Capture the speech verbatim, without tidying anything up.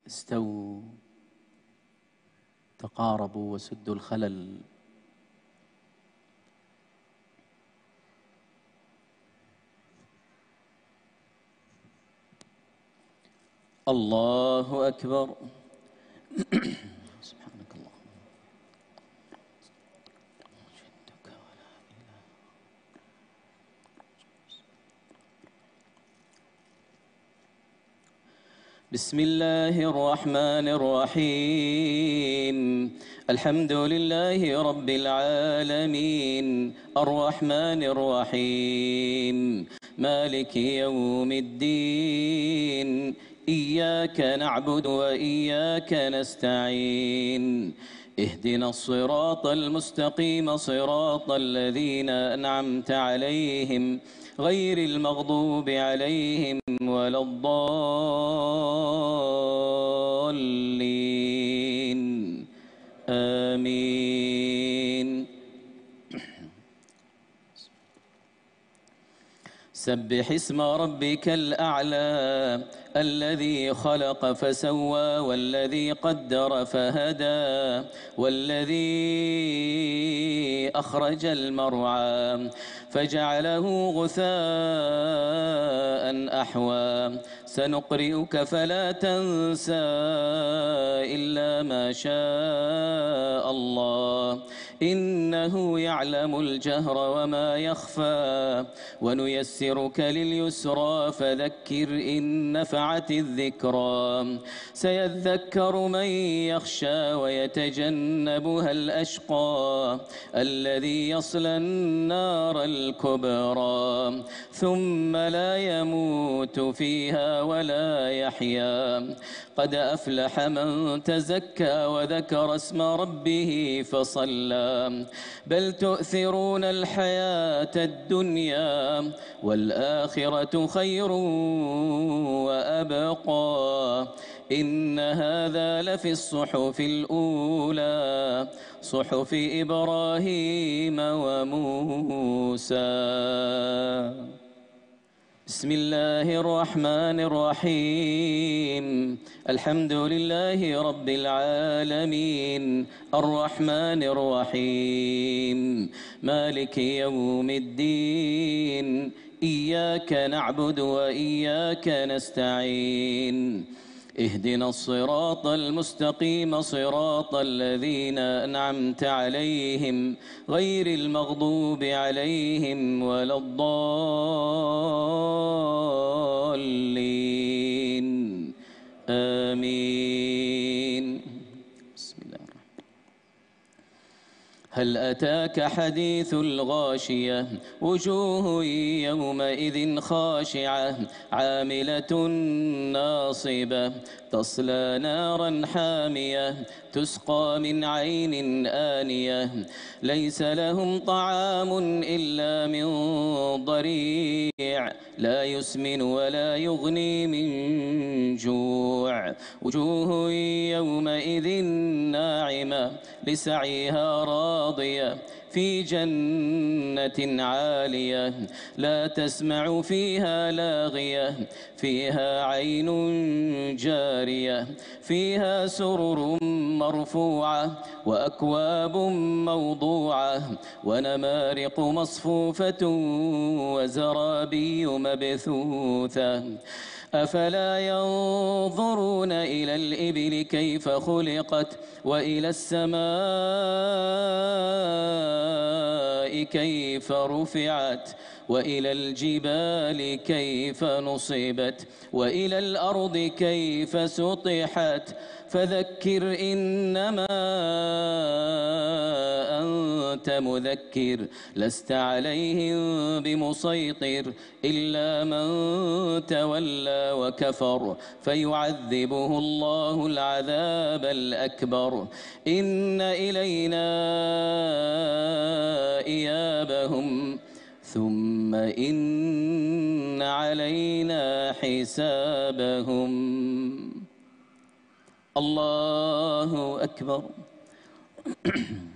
استووا تقاربوا وسدوا الخلل. الله أكبر. سبحانك اللهم جدك ولا إله. بسم الله الرحمن الرحيم. الحمد لله رب العالمين الرحمن الرحيم مالك يوم الدين. إياك نعبد وإياك نستعين. اهدنا الصراط المستقيم صراط الذين أنعمت عليهم غير المغضوب عليهم ولا الضالين. آمين. سبح اسم ربك الأعلى الذي خلق فسوى والذي قدر فهدى والذي أخرج المرعى فجعله غثاء أحوى. سنقرئك فلا تنسى إلا ما شاء الله إنه يعلم الجهر وما يخفى. ونيسرك لليسرى فذكر إن نفعت الذكرى. سيذكر من يخشى ويتجنبها الأشقى الذي يصلى النار الكبرى ثم لا يموت فيها ولا يحيا. قد أفلح من تزكى وذكر اسم ربه فصلى. بل تؤثرون الحياة الدنيا والآخرة خير وأبقى. إن هذا لفي الصحف الأولى صحف إبراهيم وموسى. بسم الله الرحمن الرحيم. الحمد لله رب العالمين الرحمن الرحيم مالك يوم الدين. إياك نعبد وإياك نستعين. اهدنا الصراط المستقيم صراط الذين أنعمت عليهم غير المغضوب عليهم ولا الضالين. آمين. بسم الله الرحمن الرحيم. هل أتاك حديث الغاشية وجوه يومئذ خاشعة عاملة ناصبة تصلى نارا حامية تسقى من عين آنية ليس لهم طعام إلا من ضريع لا يسمن ولا يغني من جوع. وجوه يومئذ ناعمة لسعيها راضية في جنة عالية لا تسمع فيها لاغية فيها عين جارية فيها سرر مرفوعة وأكواب موضوعة ونمارق مصفوفة وزرابي مبثوثة. أفلا ينظرون إلى الإبل كيف خلقت وإلى السماء كيف رفعت وإلى الجبال كيف نصبت وإلى الأرض كيف سطحت. فذكر إنما أنت مذكر لست عليهم بمسيطر إلا من تولى وكفر فيعذبه الله العذاب الأكبر. إن إلينا إيابهم ثم إن علينا حسابهم. الله أكبر.